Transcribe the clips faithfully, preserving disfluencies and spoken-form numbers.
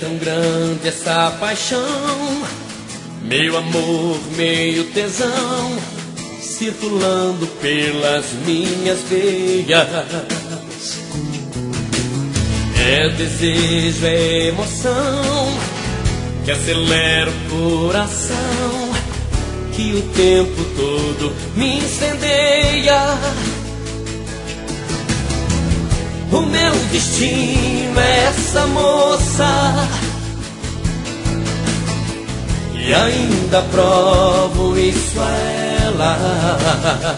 tão grande essa paixão, meu amor, meio tesão, circulando pelas minhas veias. É desejo, é emoção que acelera o coração, que o tempo todo me incendeia. O meu destino é essa moça, e ainda provo isso a ela.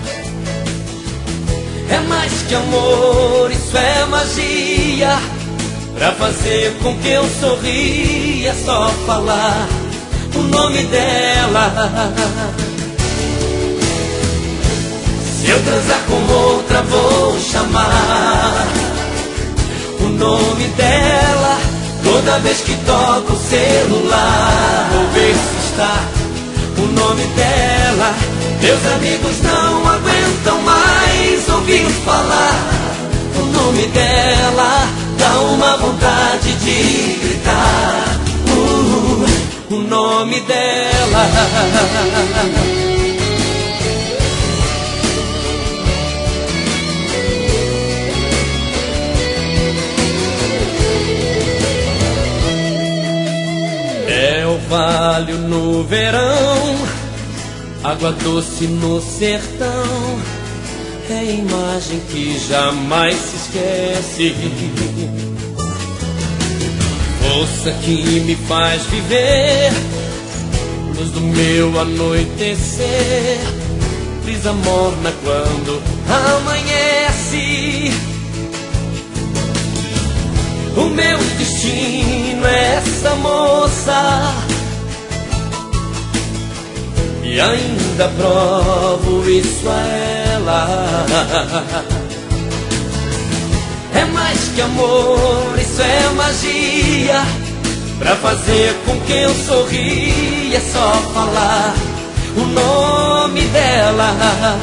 É mais que amor, isso é magia, pra fazer com que eu sorria. É só falar o nome dela. Se eu transar com outra, vou chamar o nome dela. Toda vez que toco o celular, vou ver se está o nome dela. Meus amigos não aguentam mais ouvir falar o nome dela. Dá uma vontade de gritar uh, o nome dela. É orvalho no verão, água doce no sertão, é imagem que jamais se esquece. Força que me faz viver, luz do meu anoitecer, brisa morna quando amanhece. O meu destino é essa moça, e ainda provo isso a ela. É mais que amor, isso é magia, pra fazer com que eu sorria. É só falar o nome dela.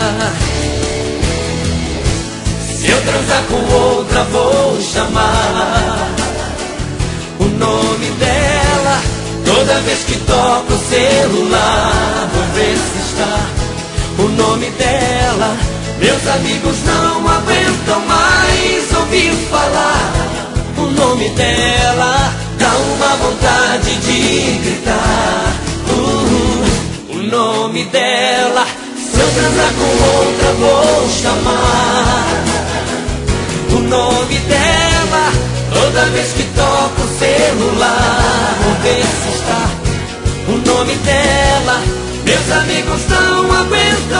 Se eu transar com outra, vou chamar o nome dela. Toda vez que toco o celular, vou ver se está o nome dela. Meus amigos não aguentam mais ouvir falar o nome dela. Dá uma vontade de gritar uh, o nome dela. Se eu transar com outra, vou chamar o nome dela. Toda vez que toco o celular, vou ver se está o nome dela. Meus amigos não aguentam